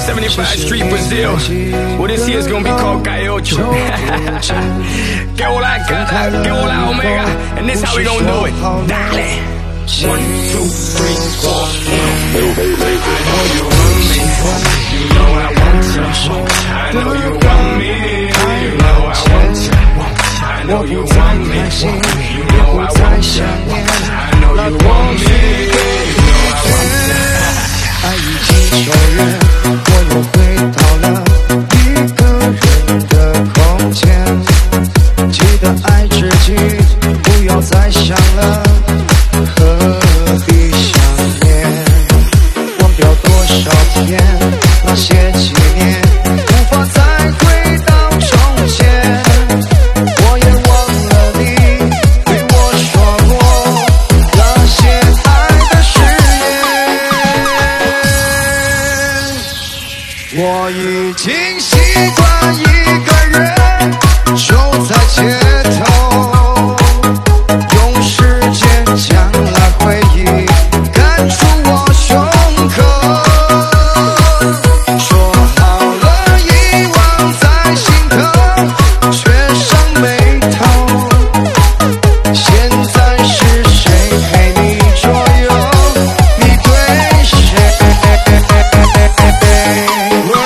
75 Street, Brazil. Well, this here's gonna be called Gaiocho. Que hola, gata, que hola, omega. And this how we gonna do it. Dale. 1, 2, 3, 4. I know you want me. You know I want you. I know you want me. You know I want you. I know you want me. You know I want you. I know you want me. You know I want you. 爱已经超越，我又回到了一个人的空间。记得爱自己，不要再想了，何必想念？忘掉多少天，那些纪念，无法再回到从前。我也忘了你对我说过那些爱的誓言。我已经习惯一个人走在街头，用时间将来回忆赶出我胸口。说好了遗忘在心头，却上眉头。现在是谁陪你左右？你对谁温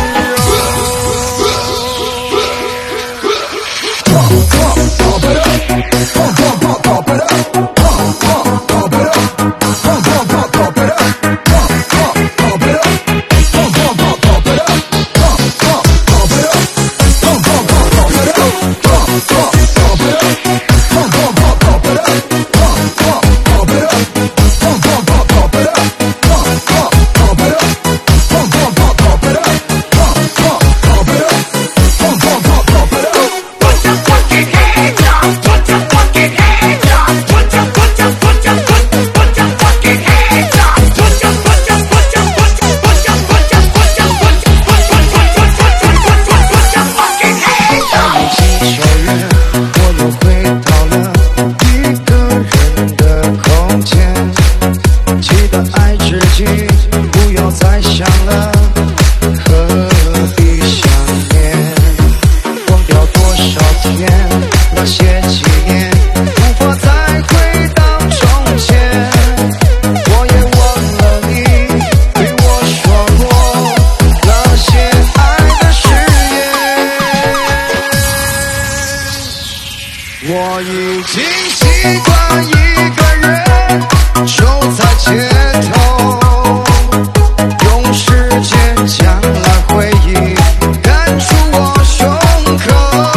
我已经习惯一个人走在街头，用时间将来回忆赶出我胸口。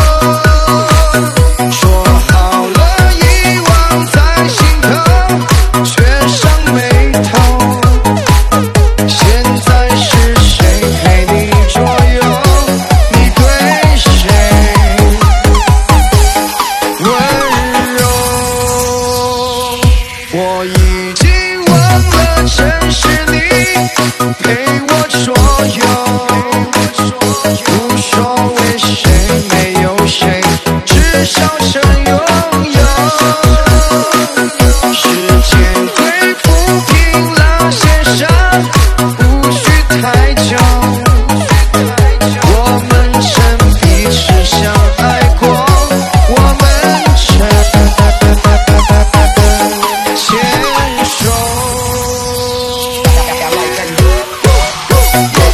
说好了遗忘在心头，却上眉头。现在是谁陪你左右？你对谁我已经忘了曾是你陪我左右，无所谓谁没有谁，至少曾拥有。时间会抚平那些伤，无需太久。我们曾彼此相爱过，我们曾牵手。